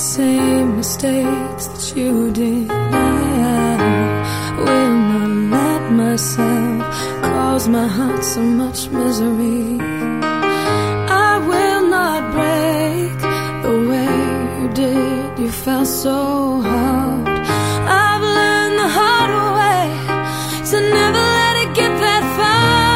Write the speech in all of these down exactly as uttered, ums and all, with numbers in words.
same mistakes that you did. I will not let myself cause my heart so much misery. I will not break the way you did. You fell so hard. I've learned the hard way to never let it get that far.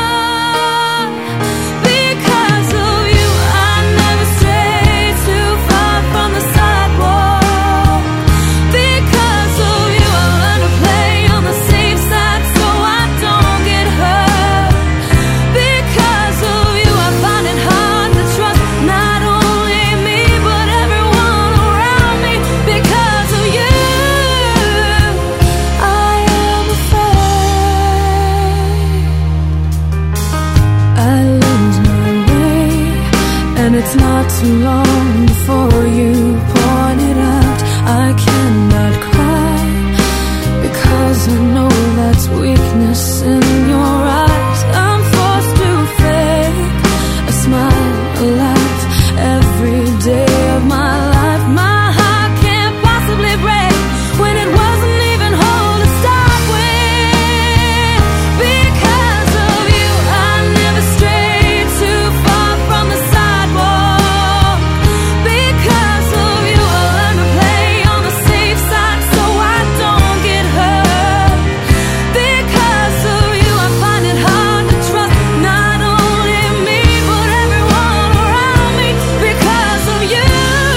Because of you, I never strayed too far from the sidewalk. Because of you, I learned to play on the safe side so I don't get hurt. Because of you, I find it hard to trust not only me but everyone around me. Because of you, I am afraid I lose my way, and it's not too long before you point it out. I cannot cry because I know that's weakness in your eyes. I'm forced to fake a smile, a laugh every day of my life. My heart can't possibly break when it wasn't even whole to start with. Because of you, I never strayed too far from the sidewalk. Because of you, I learned to play on the safe side so I don't get hurt. Because of you, I find it hard to trust not only me but everyone around me. Because of you,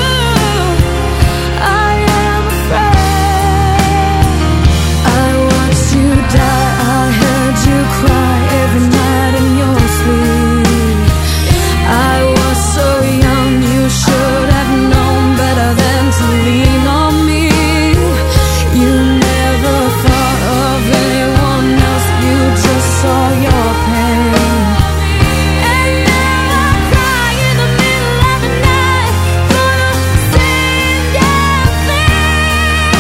I am afraid. I watched you die, I heard you cry every night in your sleep. I was so young, you should have known better than to lean on me. You never thought of anyone else, you just saw your pain. And now I cry in the middle of the night for the same damn thing.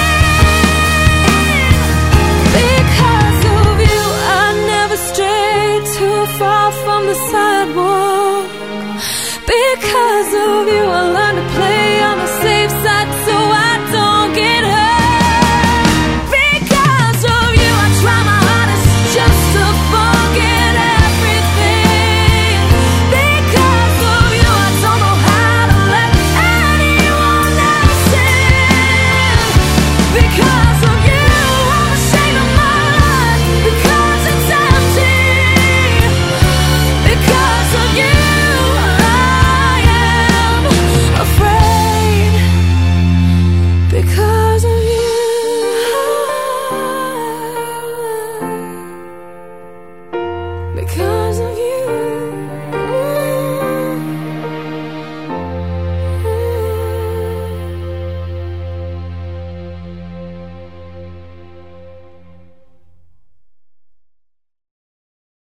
Because of you, I never strayed too far from the sidewalk. Because of you, I